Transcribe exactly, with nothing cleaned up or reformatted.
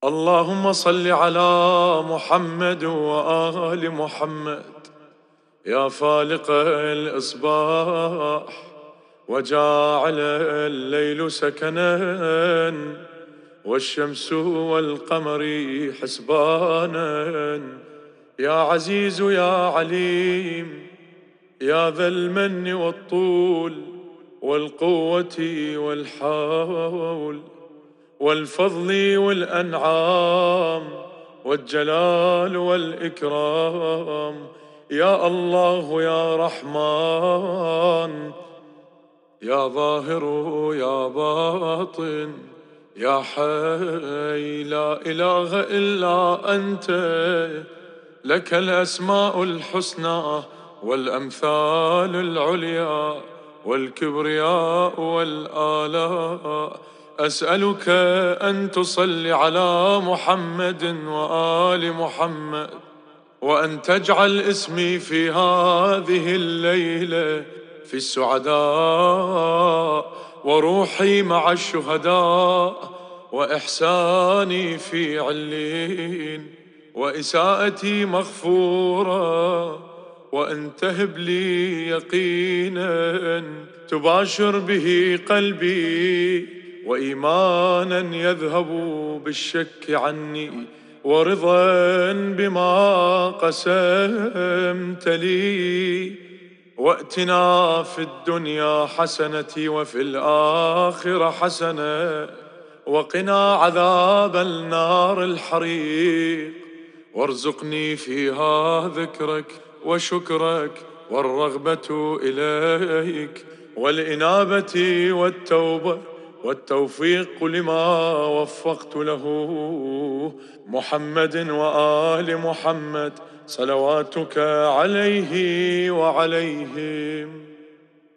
اللهم صل على محمد وآل محمد. يا فالق الإصباح وجاعل الليل سكنا والشمس والقمر حسبانا، يا عزيز يا عليم، يا ذا المن والطول والقوة والحول والفضل والأنعام والجلال والإكرام، يا الله يا رحمن، يا ظاهر يا باطن، يا حي لا إله إلا أنت، لك الأسماء الحسنى والأمثال العليا والكبرياء والآلاء. أسألك أن تصلي على محمد وآل محمد، وأن تجعل اسمي في هذه الليلة في السعداء، وروحي مع الشهداء، وإحساني في علين، وإساءتي مغفورة، وأن تهب لي يقينا تباشر به قلبي، وإيمانا يذهب بالشك عني، ورضا بما قسمت لي، واتنا في الدنيا حسنة وفي الآخرة حسنة، وقنا عذاب النار الحريق، وارزقني فيها ذكرك وشكرك والرغبة إليك والإنابة والتوبة والتوفيق لما وفقت له محمد وآل محمد صلواتك عليه وعليهم.